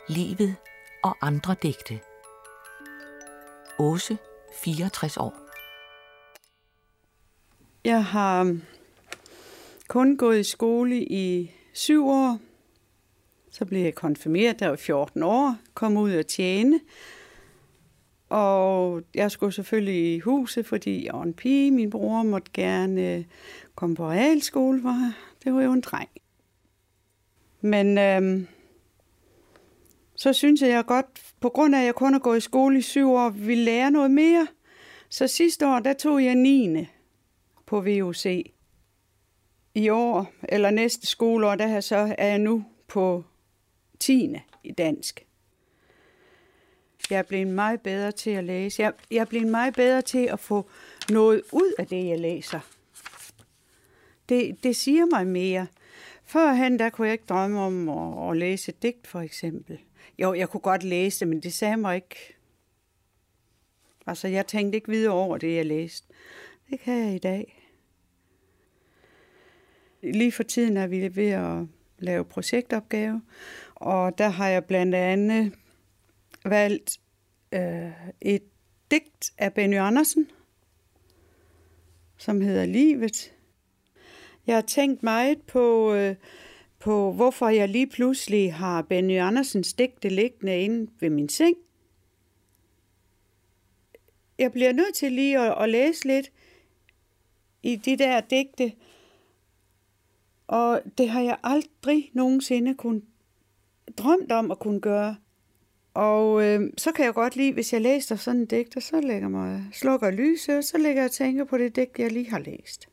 Livet og andre digte. Åse, 64 år. Jeg har kun gået i skole i 7 år. Så blev jeg konfirmeret, da jeg var 14 år, kom ud og tjene. Og jeg skulle selvfølgelig i huset, fordi jeg var en pige. Min bror måtte gerne komme på realskole, for det var jo en dreng. Men så synes jeg godt, på grund af at jeg kun har gået i skole i 7 år, ville lære noget mere. Så sidste år, der tog jeg 9. på VUC. I år, eller næste skoleår, er jeg nu på 10. i dansk. Jeg er blevet meget bedre til at læse. Jeg er blevet meget bedre til at få noget ud af det, jeg læser. Det siger mig mere. Førhen, der kunne jeg ikke drømme om at læse et digt, for eksempel. Jo, jeg kunne godt læse det, men det sagde mig ikke. Altså, jeg tænkte ikke videre over det, jeg læste. Det kan jeg i dag. Lige for tiden er vi ved at lave projektopgave, og der har jeg blandt andet valgt et digt af Benny Andersen, som hedder Livet. Jeg har tænkt meget på hvorfor jeg lige pludselig har Benny Andersens digte liggende inde ved min seng. Jeg bliver nødt til lige at læse lidt i de der digte, og det har jeg aldrig nogensinde drømt om at kunne gøre. Og så kan jeg godt lide, hvis jeg læser sådan et digt, og så slukker lyset, og så lægger jeg og tænker på det digt, jeg lige har læst.